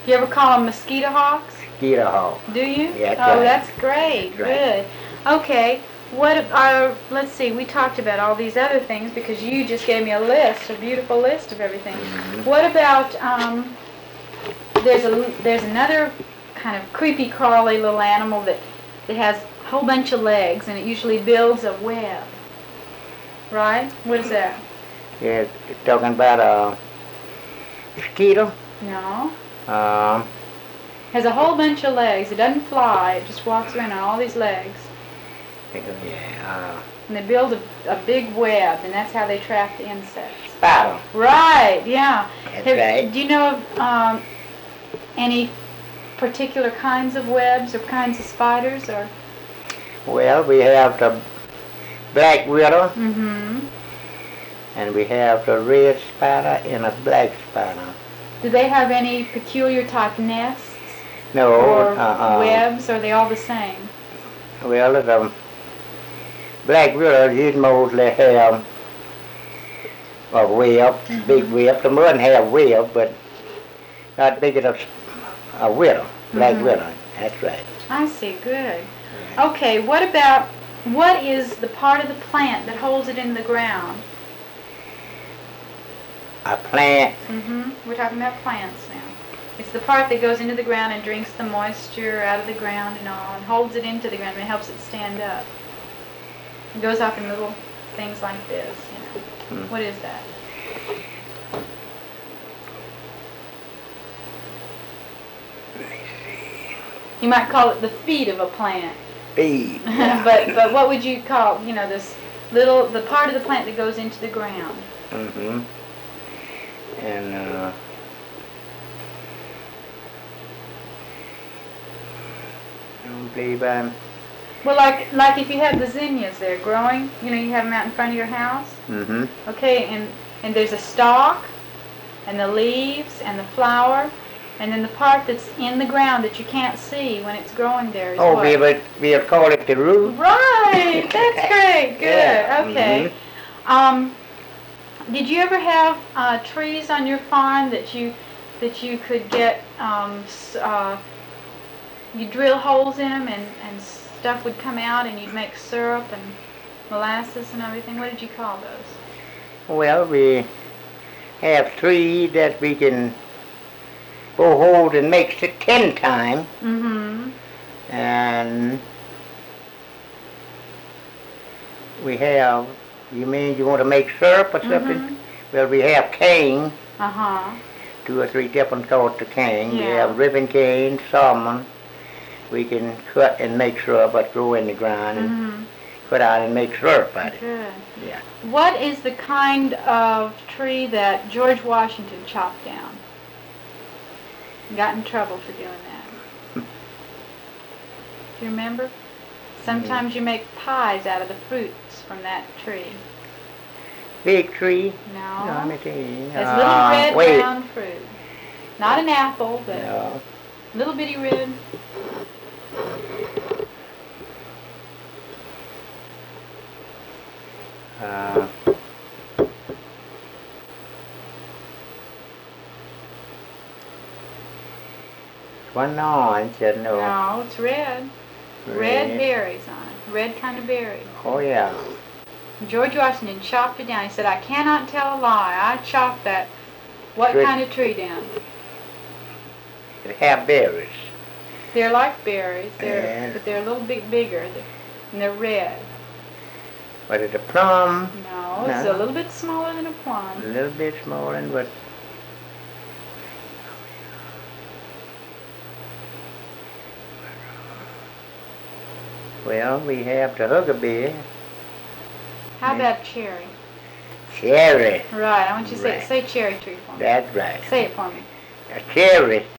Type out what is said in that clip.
You ever call them mosquito hawks? Mosquito hawk. Do you? Yeah, that's oh, right. that's great. That's right. Good. Okay. Let's see, we talked about all these other things because you just gave me a beautiful list of everything. Mm-hmm. What about, there's another kind of creepy crawly little animal that has a whole bunch of legs and it usually builds a web. Right? What is that? Yeah, you're talking about a mosquito? No. Um, Has a whole bunch of legs. It doesn't fly. It just walks around on all these legs. yeah, And they build a big web, and that's how they trap the insects. spider. Right, yeah. That's right. Do you know of any particular kinds of webs or kinds of spiders? Or? Well, we have the black widow, Mm-hmm. and we have the red spider and a black spider. Do they have any peculiar type nests? No, Or webs? Or are they all the same? Well, the black widow, you mostly have a web, Mm-hmm. big web. The one have web, but not big enough a widow, black Mm-hmm. widow. That's right. I see, good. Okay, what is the part of the plant that holds it in the ground? A plant, Mm-hmm. We're talking about plants now. It's the part that goes into the ground and drinks the moisture out of the ground and all, and holds it into the ground and helps it stand up. It goes off in little things like this, you know. What is that? You might call it the feet of a plant. feed. but what would you call, this the part of the plant that goes into the ground? Mm-hmm. And I don't believe I'm. Well, like if you have the zinnias there growing, you have them out in front of your house. Mm-hmm. Okay, and there's a stalk, and the leaves, and the flower, and then the part that's in the ground that you can't see when it's growing there is what? we'll call it the root. Right, that's great, good, Yeah. okay. Did you ever have trees on your farm that you could get, you drill holes in them and stuff would come out and you'd make syrup and molasses and everything? What did you call those? Well, we have trees that we can go hold and make it 10 times. Mm-hmm. And we have, you mean you want to make syrup or something? Mm-hmm. Well, we have cane, Uh-huh. 2 or 3 different sorts of cane. We Yeah. have ribbon cane, salmon. We can cut and make syrup, but grow in the ground and Mm-hmm. cut out and make syrup out of it. Good. Yeah. What is the kind of tree that George Washington chopped down? Got in trouble for doing that. Do you remember? Sometimes you make pies out of the fruits from that tree. Big tree. No. No, let me see. It's little red wait. round fruit. Not an apple, but No. little bitty red. One orange, no. No, it's red. Red berries on it. Red kind of berries. Oh, yeah. George Washington chopped it down. He said, I cannot tell a lie. I chopped that. What Red. kind of tree down? It have berries. They're like berries, Yeah. but they're a little bit bigger, and they're red. But it's a plum, No, it's No. a little bit smaller than a a plum. little bit smaller, but well, we have the huckleberry, How about cherry? cherry. Right, I want you to Right. say cherry tree for me. That's right. Say it for me. A cherry.